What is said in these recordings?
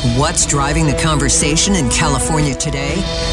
What's driving the conversation in California today?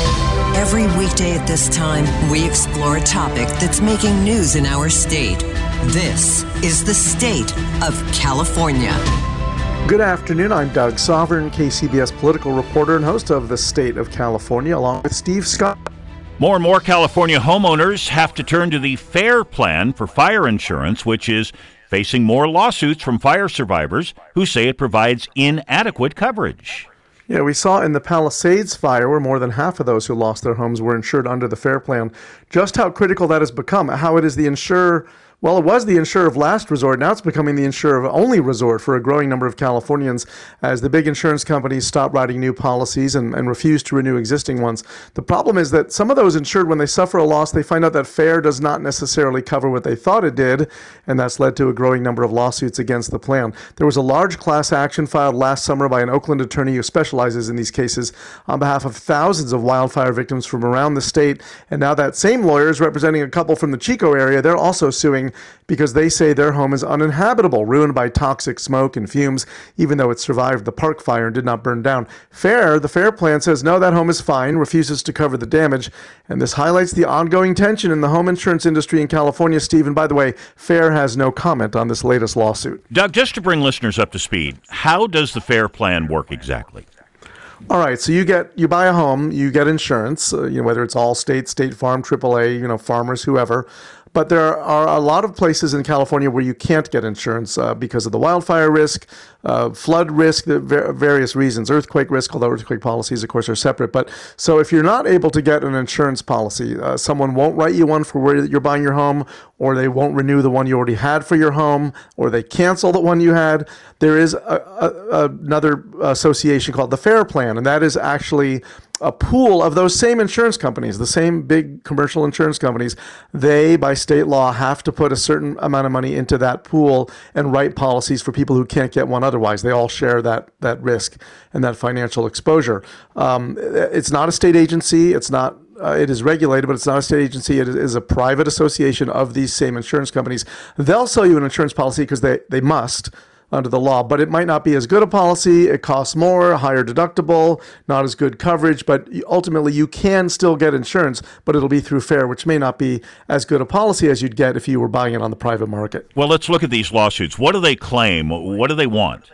Every weekday at this time, we explore a topic that's making news in our state. This is the State of California. Good afternoon. I'm Doug Sovereign, KCBS political reporter and host of the State of California, along with Steve Scott. More and more California homeowners have to turn to the FAIR plan for fire insurance, which is facing more lawsuits from fire survivors who say it provides inadequate coverage. Yeah, we saw in the Palisades fire, where more than half of those who lost their homes were insured under the FAIR plan, just how critical that has become, how it is the insurer. Well, it was the insurer of last resort. Now it's becoming the insurer of only resort for a growing number of Californians as the big insurance companies stop writing new policies and refuse to renew existing ones. The problem is that some of those insured, when they suffer a loss, they find out that FAIR does not necessarily cover what they thought it did, and that's led to a growing number of lawsuits against the plan. There was a large class action filed last summer by an Oakland attorney who specializes in these cases on behalf of thousands of wildfire victims from around the state, and now that same lawyer is representing a couple from the Chico area. They're also suing because they say their home is uninhabitable, ruined by toxic smoke and fumes, even though it survived the park fire and did not burn down. FAIR, the FAIR plan, says no, that home is fine, refuses to cover the damage, and this highlights the ongoing tension in the home insurance industry in California, Steve. And by the way, FAIR has no comment on this latest lawsuit. Doug, just to bring listeners up to speed, how does the FAIR plan work exactly? All right, so you buy a home, you get insurance, whether it's Allstate, State Farm, AAA, Farmers, whoever. But there are a lot of places in California where you can't get insurance because of the wildfire risk, flood risk, various reasons, earthquake risk, although earthquake policies, of course, are separate. But so if you're not able to get an insurance policy, someone won't write you one for where you're buying your home, or they won't renew the one you already had for your home, or they cancel the one you had. There is another association called the FAIR Plan, and that is actually a pool of those same insurance companies, the same big commercial insurance companies. They, by state law, have to put a certain amount of money into that pool and write policies for people who can't get one otherwise. They all share that risk and that financial exposure. It's not a state agency. It's not. It is regulated, but it's not a state agency. It is a private association of these same insurance companies. They'll sell you an insurance policy because they must under the law, but it might not be as good a policy. It costs more, higher deductible, not as good coverage, but ultimately you can still get insurance, but it'll be through FAIR, which may not be as good a policy as you'd get if you were buying it on the private market. Well, let's look at these lawsuits. What do they claim? What do they want?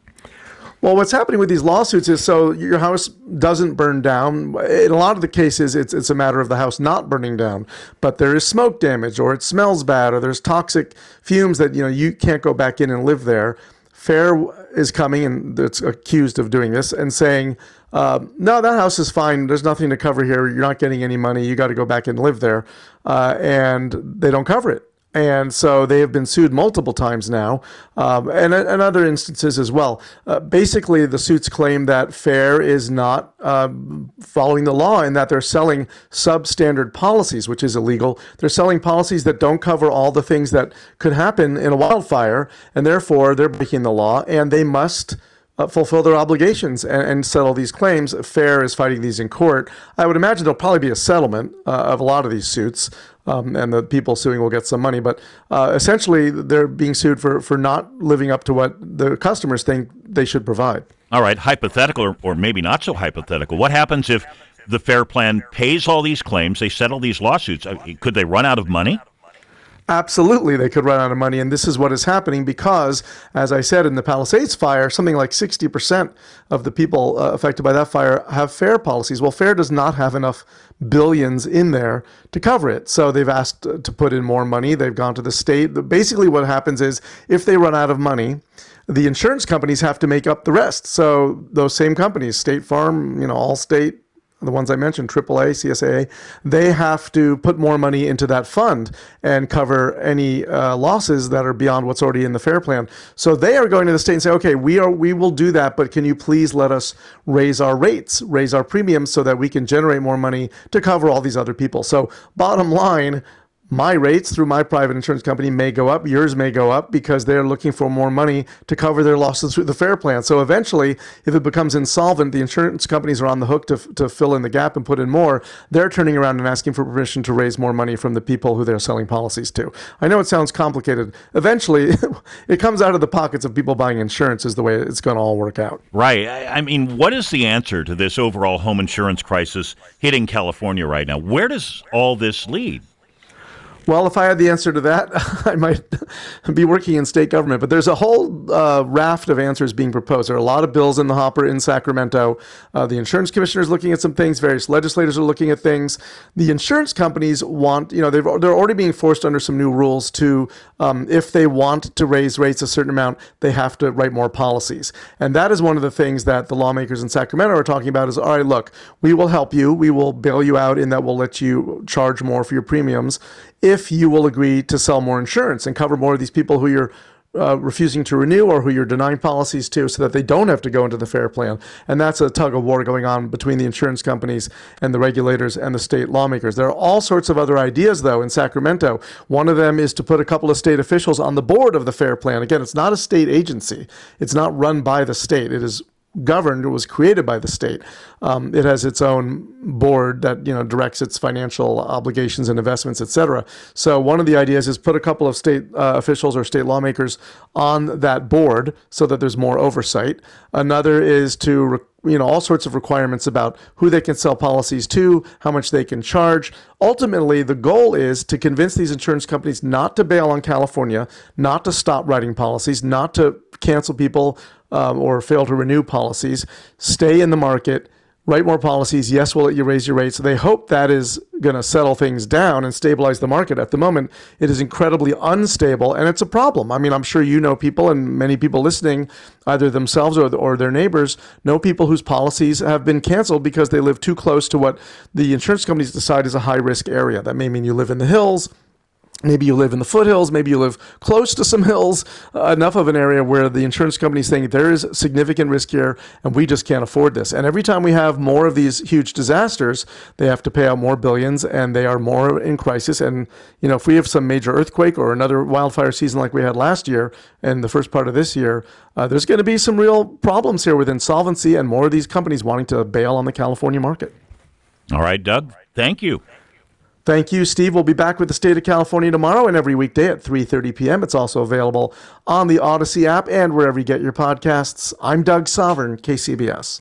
Well, what's happening with these lawsuits is so your house doesn't burn down. In a lot of the cases, it's a matter of the house not burning down, but there is smoke damage, or it smells bad, or there's toxic fumes that you can't go back in and live there. FAIR is coming, and it's accused of doing this, and saying, no, that house is fine. There's nothing to cover here. You're not getting any money. You got to go back and live there. And they don't cover it. And so they have been sued multiple times now, and other instances as well. Basically, the suits claim that FAIR is not following the law and that they're selling substandard policies, which is illegal. They're selling policies that don't cover all the things that could happen in a wildfire, and therefore they're breaking the law, and they must fulfill their obligations and settle these claims. FAIR is fighting these in court. I would imagine there'll probably be a settlement of a lot of these suits, and the people suing will get some money. But essentially, they're being sued for not living up to what the customers think they should provide. All right, hypothetical or maybe not so hypothetical. What happens if the FAIR plan pays all these claims, they settle these lawsuits? Could they run out of money? Absolutely, they could run out of money, and this is what is happening because, as I said, in the Palisades fire, something like 60% of the people affected by that fire have FAIR policies. Well, FAIR does not have enough billions in there to cover it, so they've asked to put in more money. They've gone to the state. Basically, what happens is if they run out of money, the insurance companies have to make up the rest. So those same companies, State Farm, Allstate, the ones I mentioned, AAA, CSAA, they have to put more money into that fund and cover any losses that are beyond what's already in the FAIR plan. So they are going to the state and say, okay, we will do that, but can you please let us raise our rates, raise our premiums so that we can generate more money to cover all these other people? So bottom line, my rates through my private insurance company may go up, yours may go up, because they're looking for more money to cover their losses through the FAIR Plan. So eventually, if it becomes insolvent, the insurance companies are on the hook to fill in the gap and put in more. They're turning around and asking for permission to raise more money from the people who they're selling policies to. I know it sounds complicated. Eventually, it comes out of the pockets of people buying insurance is the way it's going to all work out. Right. I mean, what is the answer to this overall home insurance crisis hitting California right now? Where does all this lead? Well, if I had the answer to that, I might be working in state government. But there's a whole raft of answers being proposed. There are a lot of bills in the hopper in Sacramento. The insurance commissioner is looking at some things. Various legislators are looking at things. The insurance companies want, they're already being forced under some new rules to, if they want to raise rates a certain amount, they have to write more policies. And that is one of the things that the lawmakers in Sacramento are talking about is, all right, look, we will help you. We will bail you out in that we'll let you charge more for your premiums if you will agree to sell more insurance and cover more of these people who you're refusing to renew or who you're denying policies to, so that they don't have to go into the FAIR Plan. And that's a tug of war going on between the insurance companies and the regulators and the state lawmakers. There are all sorts of other ideas, though, in Sacramento. One of them is to put a couple of state officials on the board of the FAIR Plan. Again, it's not a state agency. It's not run by the state. It is governed, it was created by the state. It has its own board that directs its financial obligations and investments, et cetera. So one of the ideas is put a couple of state officials or state lawmakers on that board so that there's more oversight. Another is to all sorts of requirements about who they can sell policies to, how much they can charge. Ultimately, the goal is to convince these insurance companies not to bail on California, not to stop writing policies, not to cancel people or fail to renew policies, stay in the market, write more policies. Yes, we'll let you raise your rates. So they hope that is going to settle things down and stabilize the market. At the moment, it is incredibly unstable, and it's a problem. I mean, I'm sure people and many people listening, either themselves or their neighbors, know people whose policies have been canceled because they live too close to what the insurance companies decide is a high-risk area. That may mean you live in the hills. Maybe you live in the foothills, maybe you live close to some hills, enough of an area where the insurance companies think there is significant risk here and we just can't afford this. And every time we have more of these huge disasters, they have to pay out more billions and they are more in crisis. And, if we have some major earthquake or another wildfire season like we had last year and the first part of this year, there's going to be some real problems here with insolvency and more of these companies wanting to bail on the California market. All right, Doug, thank you. Thank you, Steve. We'll be back with the State of California tomorrow and every weekday at 3:30 p.m. It's also available on the Odyssey app and wherever you get your podcasts. I'm Doug Sovern, KCBS.